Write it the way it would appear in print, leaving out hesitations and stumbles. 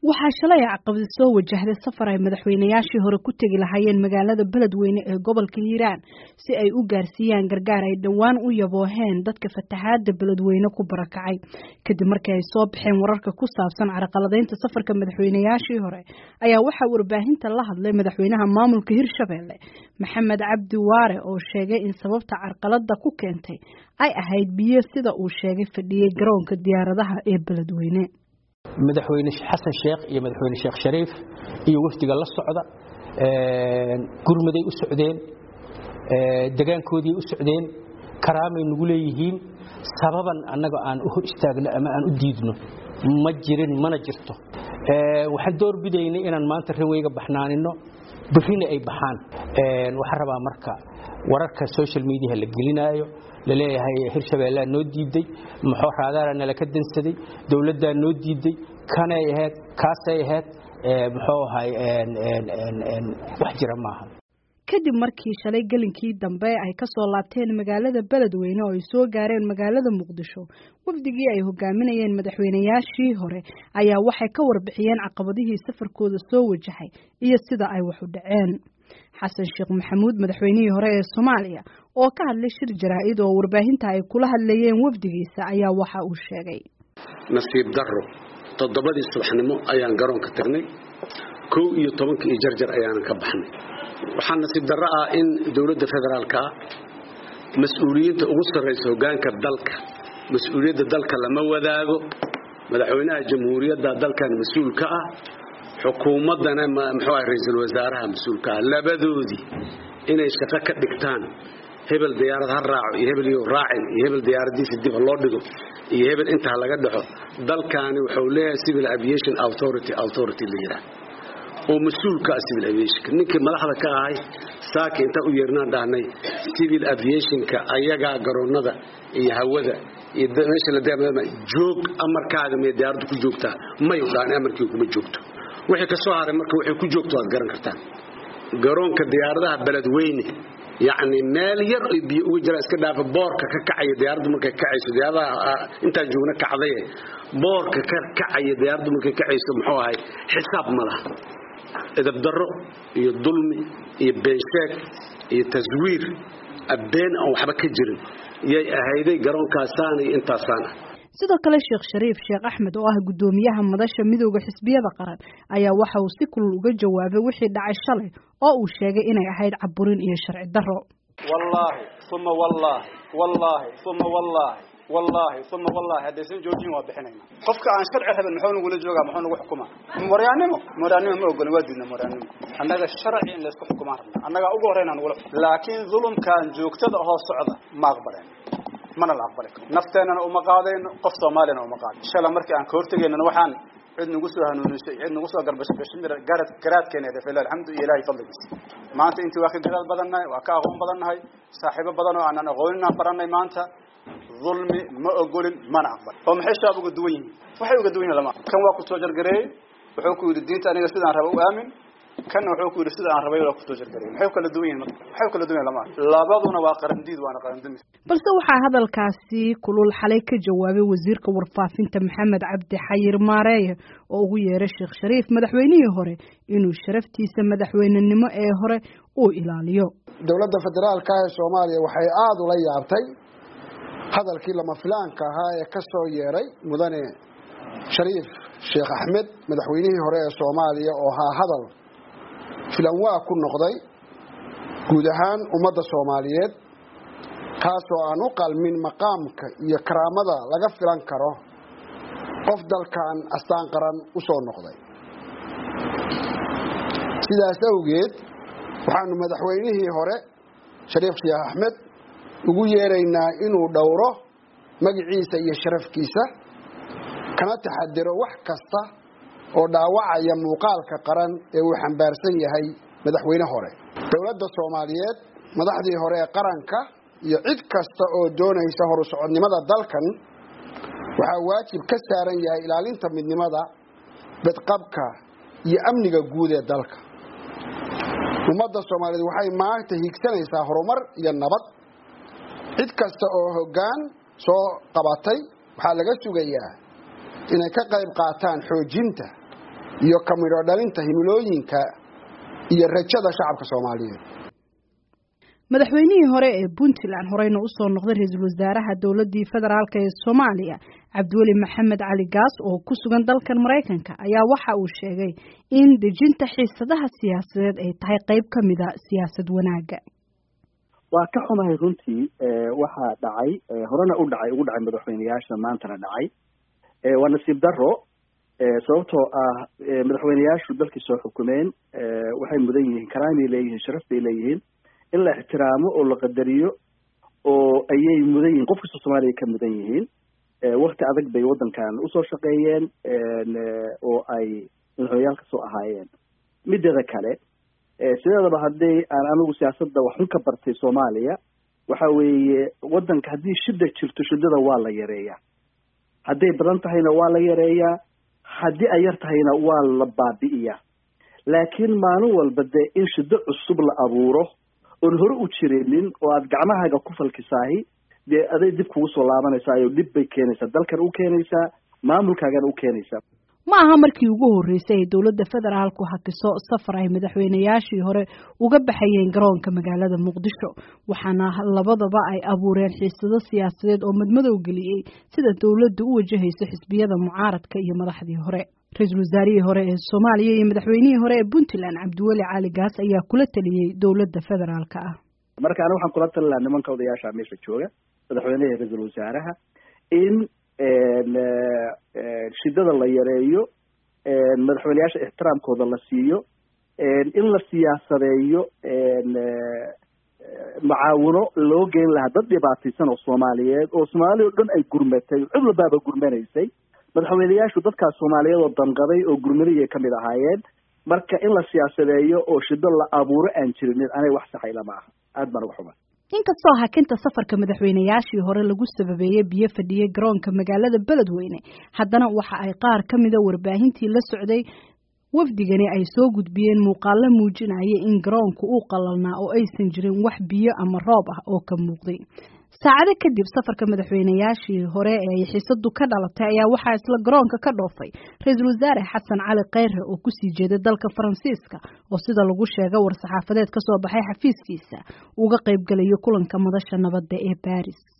waxaa shalay caqabad soo wajahday safar ay madaxweynayaashii hore ku tagi lahaayeen magaalada Beledweyne ee gobolka Hiiraan si ay u gaarsiiyaan gargaar ay dhawaan u yabooheen dadka fatahaada Beledweyne ku barakacay kadib markii ay soo baxeen wararka ku saabsan carqaladeynta safarka madaxweynayaashii hore ayaa waxa warbaahinta la hadlay madaxweynaha maamulka Hirshabeelle Maxamed Cabdi Waare oo sheegay in sababta carqaladda ku keentay ay ahayd biyo sida uu sheegay fadhiyay garoonka diyaaradaha ee Beledweyne madaxweyne xasan sheekh iyo madaxweyne sheekh shariif iyo wafdiga la socda gurmaday u socdeen deegaankoodii u socdeen karaamay nagu leeyihiin sababan annaga aan u istaagno ama aan u diidno ma jirin mana jirto waxaan door bidaynay inaan maanta rawayga baxnaanino bixina ay baxaan waxa rabaa marka wararka social media la gelinayo laleeyahay Hirshabeelle noo diiday muxuu raadaarana la ka dansaday dawladda noo diiday kanay ahayd kaasay ahayd muxuu ahay wax jira maaha kadib markii shalay galinkii dambe ay ka soo laabteen magaalada Beledweyne oo ay soo gaareen magaalada Muqdisho wafdigii ay hogaaminayeen madaxweynayaashii hore ayaa waxay ka warbixiyeen caqabadihii safarkooda soo wajahay iyo sida ay wax u dhaceen xasan sheekh maxamuud madaxweynihii hore ee Soomaaliya oo ka hadlay shir jaraa'id oo warbaahinta ay kula hadlayeen wafdigiisa ayaa waxa uu sheegay nasiib darro 7 subaxnimo ayaan garoonka tagnay 11 iyo jarjar ayaan ka baxnay waxaan nasiib darro ah in dawladda federaalka mas'uuliyiinta ugu sareysa hoggaanka dalka mas'uuliyadda dalka lama wadaago madaxweynaha jamhuuriyadda dalkan mas'uulka ah xukuumadana muxuu ahay ra'iisul wasaaraha mas'uulka ah labadoodii inay shaqo ka dhigtaan hebel diyaarad ha raaco iyo hebel iyo raacin iyo hebel diyaaradiisa dib loo dhigo iyo hebel inta laga dhaxo dalkaani wuxuu leeyahay civil aviation authority la yiraahdo oo mas'uulka civil aviation ninkii madaxda ka ahay saaka inta u yeernaan dhahnay civil aviation ka ayaga garoonada iyo hawada iyo meesha la deemayma joog amarkaaga ma diyaaradu ku joogtaa ma yudaan amarkii kuma joogto wixii ka soo haray marka waxay ku joogto aad garan kartaan garoonka diyaaradaha Beledweyne يعني مال ير بيوجر اسك داف بورك ككعي ديارد markay kacayso diyaaradaha inta joogna kacday boorka kacay diyaaradu markay kacayso muxuu ahay xisaab malaha idab darro iyo dulmi iyo beesheek iyo taswiir abeen oo waxba ka jirin yay ahayday garoonkaasaan intaasaan sidoo kale Sheekh Shariif Sheekh Axmed oo ah gudoomiyaha madasha midowga xisbiyada qaran ayaa waxa uu si kulul uga jawaabay wixii dhacay shalay oo uu sheegay inay ahayd caburin iyo sharci darro wallahi thumma wallahi hadaysan joojin waa bixinayna qofka aan sharci rabin muxuu nagu la joogaa muxuu nagu xukumaa moraanimo ma ogol waadina moraanimo annaga sharci in la isku xukumaa annaga ugu horeeyna nagu laakiin zulumkan joogtada oo socda ma aqbaleen mana la aqbalay nafteenana uma qaadayno qof Soomaalina uma qaad shala markii aan ka hortageynana waxaan cid nagu soo hanuunisay cid nagu soo garbashay bashimir garaadkeena ee alxamdulillaah fadligiisa maanta intii waa ka garaad badannahay waa ka aqoon badannahay saaxiibo badan oo aan aqoonina baranay maanta zulmi ma ogolin mana aqbal oo maxay shaab uga duwan yihiin waxay uga duwan yihiin lama kan waa ku soo jargareey wuxuu ku yiri diinta aniga sidaan rabo u aamin kan wuxuu ku yiri sidaan rabay oo ku soo jargareey maxay kala duwan yihiin maxay kala duwan lama labaduna waa qarandiid waana qarandimis balse waxa hadalkaasi kulul xalay ka jawaabay wasiirka warfaafinta Maxamed Cabdi Xayir Maareey oo ugu yeeray Sheekh Shariif madaxweynihii hore inuu sharaftiisa madaxweynenimo ee hore uu ilaaliyo dawladda federaalka ee Soomaaliya waxay aad u la yaabtay hadalkii lama filaanka ahaa ee ka soo yeeray mudane Shariif Sheekh Axmed madaxweynihii hore ee Soomaaliya oo hadal filan waa ku noqday guud ahaan ummadda Soomaaliyeed kaasoo aan u qalmin maqaamka iyo karaamada laga filan karo qof dalkan astaan qaran u soo noqday sidaas awgeed waxaanu madaxweynihii hore Shariif Sheekh Axmed ugu yeeraynaa inuu dhowro magaciisa iyo sharafkiisa kana taxadiro wax kasta oo dhaawacaya muuqaalka qaran ee uu xambaarsan yahay madaxweyne hore dawladda Soomaaliyeed madaxdii hore ee qaranka iyo cid kasta oo doonaysa horu socodnimada dalkan waxa waajib ka saaran yahay ilaalinta midnimada badqabka iyo amniga guud ee dalka ummadda Soomaaliyeed waxay maanta higsanaysaa horumar iyo nabad cid kasta oo hoggaan soo qabatay waxa laga sugayaa inay ka qayb qaataan xoojinta iyo ka midho dhalinta himilooyinka iyo rajada shacabka Soomaaliyeed. madaxweynihii hore ee Puntland horeyna u soo noqday ra'iisul wasaaraha dawladda federaalka ee Soomaaliya Cabdiweli Maxamed Cali Gaas oo ku sugan dalkan Mareykanka ayaa waxa uu sheegay in dejinta xiisadaha siyaasadeed ay tahay qayb ka mid ah siyaasad wanaaga. waa ka xumahay runtii waxa dhacay horena ugu dhacay madaxweynayaasha maantana dhacay waa nasiib darro sababtoo ah madaxweynayaashu dalkii soo xukumeen waxay mudan yihiin karaamay leeyihiin sharaf bay leeyihiin in la ixtiraamo oo la qadariyo oo ayay mudan yihiin qof kasta Soomaaliya ka mudan yihiin waqti adag bay wadankan u soo shaqeeyeen oo ay madaxweynayaal ka soo ahaayeen midda kale sideedaba haddii aan anigu siyaasadda wax un ka bartay Soomaaliya waxa weeye wadanka haddii shida jirto shidada waa la yareeyaa hadday badan tahayna waa la yareeyaa haddii ay yar tahayna waa la baabi'iyaa laakiin maalin walba dee in shido cusub la abuuro oon hore u jirinin oo aad gacmahaaga ku falkisaahi dee aday dib kugu soo laabanaysaa oo dib bay keenaysaa dalkan u keenaysaa maamulkaagana u keenaysaa ma aha markii ugu horeysay ee dawladda federaalku hakiso safar ay madaxweynayaashii hore uga baxayeen garoonka magaalada Muqdisho waxaana labadaba ay abuureen xiisado siyaasadeed oo madmadow geliyay sida dawladdu u wajahayso xisbiyada mucaaradka iyo madaxdii hore ra'iisul wasaarihii hore ee Soomaaliya iyo madaxweynihii hore ee Puntland Cabdiweli Cali Gaas ayaa kula taliyay dawladda federaalka ah marka anigu waxaan kula talinayaa nimanka odayaasha meesha jooga madaxweynaha ra'iisul wasaaraha in shidada la yareeyo madaxweynayaasha ixtiraamkooda la siiyo in la siyaasadeeyo macaawino loo geyn lahaa dad dhibaataysan oo Soomaaliyeed oo Soomaaliya oo dhan ay gurmatay cid walba gurmanaysay madaxweynayaashu dadkaas Soomaaliyeed oo danqaday oo gurmadiyay ka mid ahaayeen marka in la siyaasadeeyo oo shido la abuuro aan jirin anay wax saxayla ma aha aad baan uga xumaa inkastoo hakinta safarka madaxweynayaashii hore lagu sababeeyay biyo fadhiyay garoonka magaalada Beledweyne haddana waxa ay qaar ka mid ah warbaahintii la socday wafdigani ay soo gudbiyeen muuqaalo muujinaya in garoonku uu qalalnaa oo aysan jirin wax biyo ama roob ah oo ka muuqday saacado kadib safarka madaxweynayaashii hore ee ay xiisadu ka dhalatay ayaa waxaa isla garoonka ka dhoofay ra'iisul wasaare Xasan Cali Khayre oo ku sii jeeday dalka Faransiiska oo sida lagu sheegay war saxaafadeed ka soo baxay xafiiskiisa uga qayb galayo kulanka madasha nabadda ee Paris